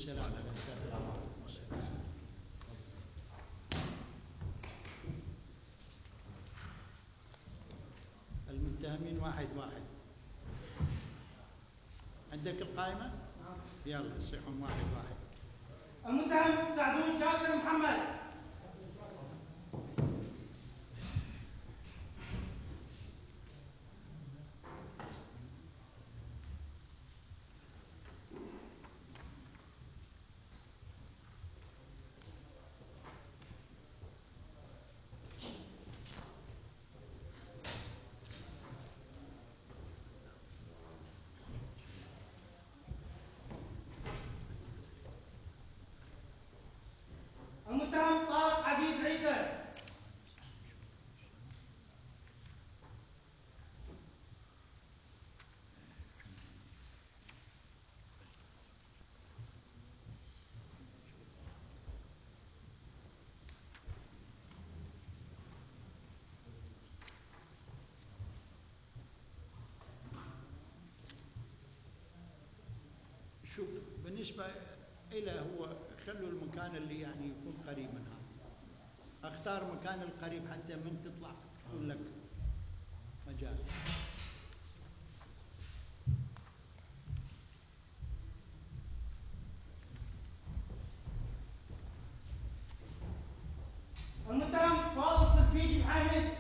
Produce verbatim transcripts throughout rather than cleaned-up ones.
السلام عليكم. المتهمين واحد واحد. عندك القائمة؟ يلا يصيحون واحد واحد. المتهم سعدون شاكر محمد. المتهم طارق عزيز عيسى. شوف بالنسبة إلى هو خلوا المكان اللي يعني يكون قريب من هذا. اختار مكان القريب حتى من تطلع يكون لك مجال. المتهم فاضل صدفيج محمد.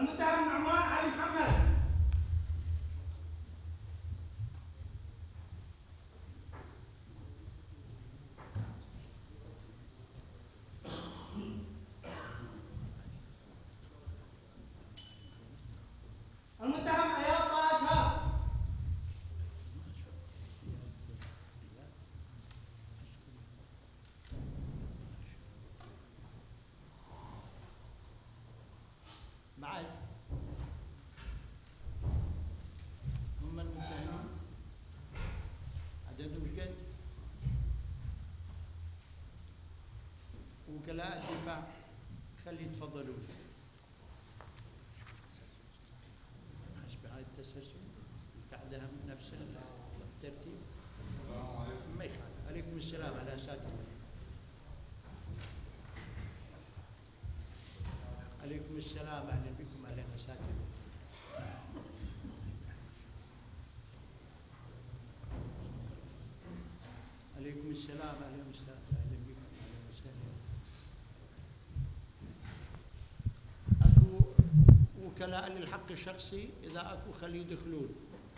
المتهم نعمان علي محمد. المتهم اياد طه شهاب. بعد هم المتهمين عددهم ايش قد؟ وكلاء الدفاع خلي يتفضلون حسب هاي التسلسل بعدها نفس الترتيب ما يخالف. عليكم السلام على اساتذه. عليكم السلام، اهلا بكم، اهلا اساتذه. عليكم السلام، اهلا استاذ، اهلا بكم، اهلا وسهلا. اكو وكلاء للحق الشخصي، اذا اكو خلي يدخلون.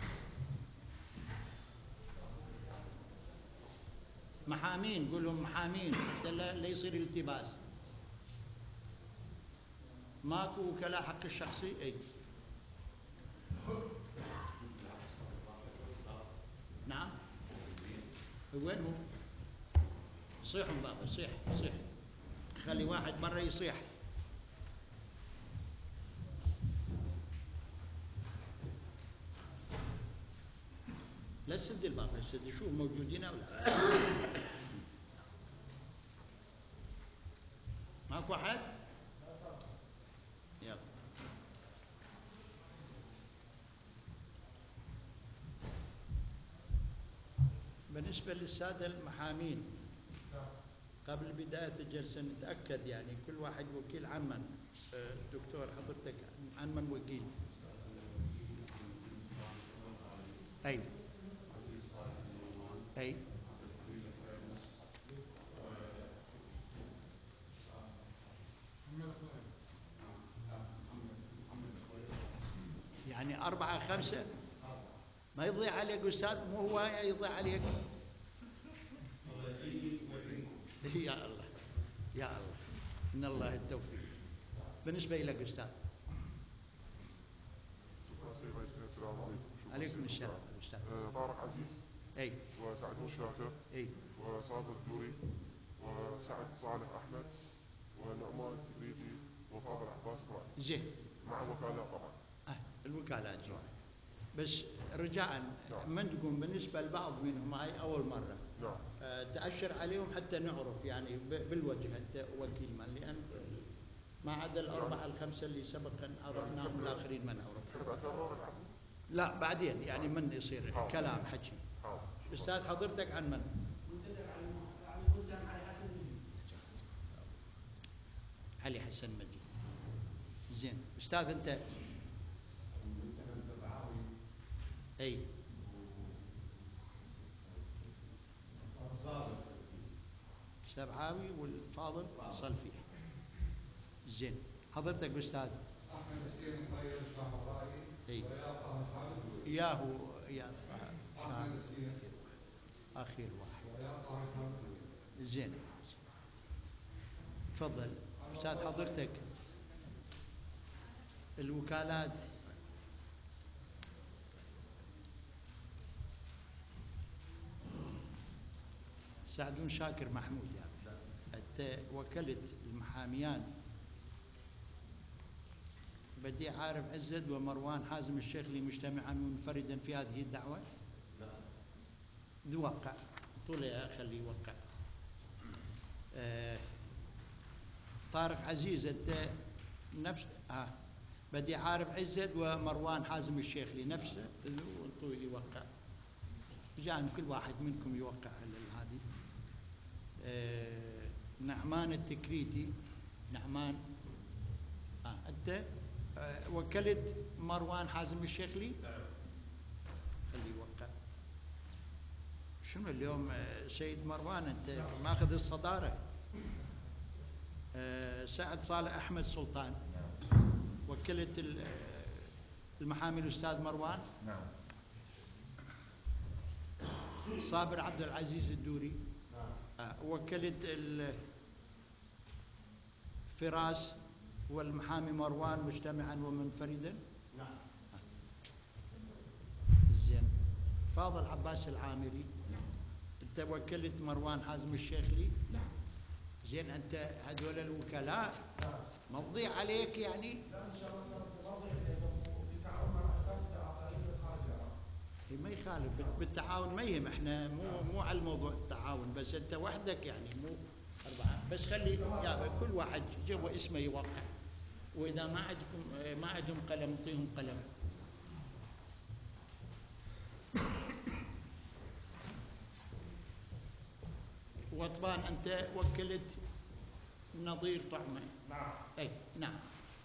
محامين، قول لهم محامين حتى لا يصير التباس. ماكو وكلاء حق الشخصي؟ اي نعم. وين هو؟ صيحوا بابا، صيح صيح، خلي واحد برا يصيح. لا تسد الباب، لا تسد، شوف موجودين او لا. ماكو احد؟ يلا. بالنسبة للسادة المحامين، قبل بداية الجلسة نتأكد يعني كل واحد وكيل عن من؟ دكتور حضرتك عن من وكيل؟ أي أي يعني أربعة خمسة ما يضيع عليك أستاذ، مو هو يضيع عليك. يا الله يا الله، إن الله التوفيق. بالنسبة لك أستاذ. السلام عليكم. عليكم السلام أستاذ. طارق عزيز. أي. وسعدون شاكر. أي. وصادق دوري وسعد صالح أحمد ونعمان تبريدي وفاضل عباس إبراهيم. زين. مع وكلاء طبعا. آه الوكالات زين. بس رجاء من تقوم بالنسبة لبعض منهم هاي أول مرة. نعم. آه تأشر عليهم حتى نعرف يعني بالوجه أنت وكيل من، لأن ما عدا الأربعة الخمسة اللي سبقا عرفناهم الآخرين ما نعرف. لا بعدين يعني من يصير حاضر. كلام حكي. حاضر. أستاذ حضرتك عن من؟ علي حسن مجيد. زين. أستاذ أنت؟ أي. سبعاوي والفاضل صلفي. زين. حضرتك أستاذ؟ أحمد حسين مخير الشعراوي. أي. ويا طه شهاب. ياهو يا أحمد حسين. أخير واحد. ويا طه شهاب. زين. تفضل أستاذ. حضرتك الوكالات سعدون شاكر محمود، يعني أنت وكلت المحاميان بدي عارف عزت ومروان حازم الشيخلي مجتمعا منفردا في هذه الدعوة؟ لا. توقع طول يا خليه يوقع. آه طارق عزيز أنت نفس آه بدي عارف عزت ومروان حازم الشيخلي نفسه وانطوا يوقع. جان كل واحد منكم يوقع على هذه. آه نعمان التكريتي. نعمان آه أنت آه وكلت مروان حازم الشيخلي؟ خليه يوقع. شنو اليوم آه سيد مروان أنت ماخذ الصدارة. آه سعد صالح أحمد سلطان وكيل وكلت ال- المحامي الأستاذ مروان نعم. صابر عبد العزيز الدوري. نعم. آه، وكلت ال- فراس والمحامي مروان مجتمعا ومنفردا. نعم. زين. فاضل عباس العامري. نعم. انت وكلت مروان حازم الشيخلي. نعم. زين، انت هذول الوكلاء مضي عليك يعني؟ لا ان شاء الله صار توظيف في تعاون مع اساتذه اخرين بس خارج العراق. إيه ما يخالف، بال- بالتعاون ما يهم، احنا مو مو على الموضوع التعاون، بس انت وحدك يعني مو اربعه، بس خلي يا كل واحد جوا اسمه يوقع، واذا ما عندكم ما عندهم قلم اعطيهم قلم. وطبعا انت وكلت نظير طعمه. نعم. اي نعم.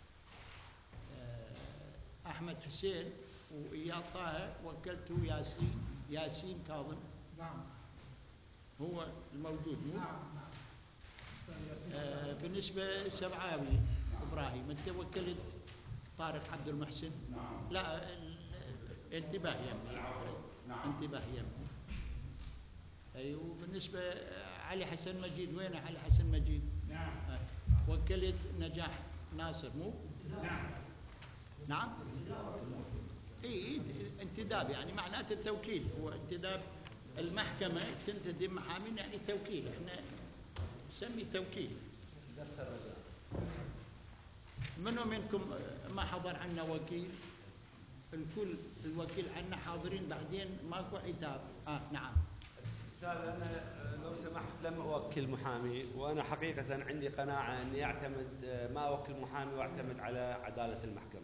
آه، احمد حسين واياد طه وكلته ياسين ياسين كاظم. نعم. هو الموجود مو؟ نعم. نعم. أستاذ ياسين آه، السابق. بالنسبه سبعاوي ابراهيم انت وكلت طارق عبد المحسن. نعم. لا ال- انتباه يمني. نعم. انتباه يمني. اي وبالنسبه علي حسن مجيد، وين علي حسن مجيد؟ نعم. آه، وكلت نجاح ناصر مو؟ نعم. نعم؟ اي اي انتداب يعني معناته التوكيل، هو انتداب المحكمه تنتدب محامين يعني توكيل، احنا نسمي توكيل. منو منكم ما حضر عنا وكيل؟ الكل الوكيل عنا حاضرين، بعدين ماكو عتاب. اه نعم. أستاذ أنا لو سمحت لم أوكل محامي، وأنا حقيقة عندي قناعة أني أعتمد ما أوكل محامي وأعتمد على عدالة المحكمة.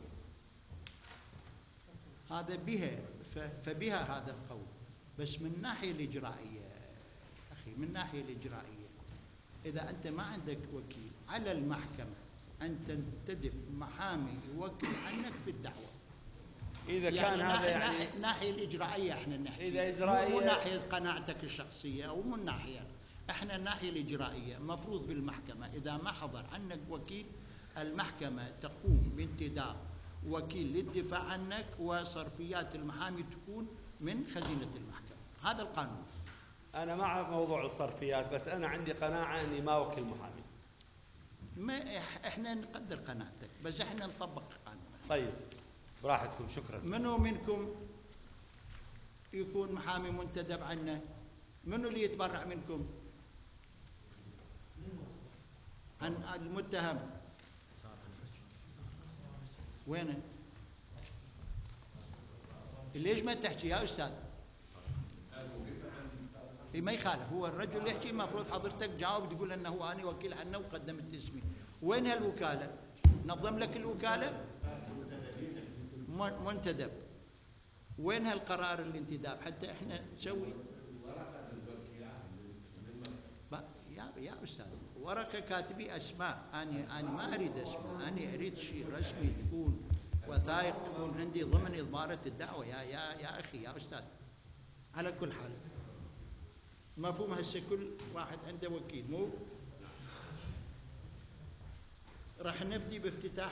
هذا بها ف- فبها هذا القول، بس من الناحيه الاجرائيه اخي، من الناحيه الاجرائيه اذا انت ما عندك وكيل على المحكمه ان تنتدب محامي يوكل عنك في الدعوه. إذا يعني كان هذا ناحية- يعني الناحيه الاجرائيه احنا نحكي، إذا مو- إجرائية- مو ناحيه قناعتك الشخصيه او مو الناحيه، احنا الناحيه الاجرائيه مفروض بالمحكمه اذا ما حضر عنك وكيل المحكمه تقوم بانتداب وكيل للدفاع عنك، وصرفيات المحامي تكون من خزينه المحكمه. هذا القانون. أنا مع موضوع الصرفيات، بس أنا عندي قناعة أني ما أوكل محامي. ما إح- احنا نقدر قناعتك، بس احنا نطبق قانون. طيب براحتكم، شكرا. منو منكم يكون محامي منتدب عنه؟ منو اللي يتبرع منكم عن المتهم؟ وينه؟ ليش ما تحكي يا استاذ؟ إيه ما يخالف، هو الرجل يحكي المفروض حضرتك جاوب تقول انه هو انا وكيل عنه وقدمت اسمي. وين هالوكاله؟ نظم لك الوكاله؟ م- منتدب. وين هالقرار الانتداب حتى احنا نسوي؟ ب- يا يا استاذ ورقه كاتبي اسماء، انا انا ما اريد اسماء، انا اريد شيء رسمي تكون وثائق تكون عندي ضمن اضماره الدعوه يا يا يا اخي يا استاذ. على كل حال مفهوم هسه كل واحد عنده وكيل مو؟ راح نبدي بافتتاح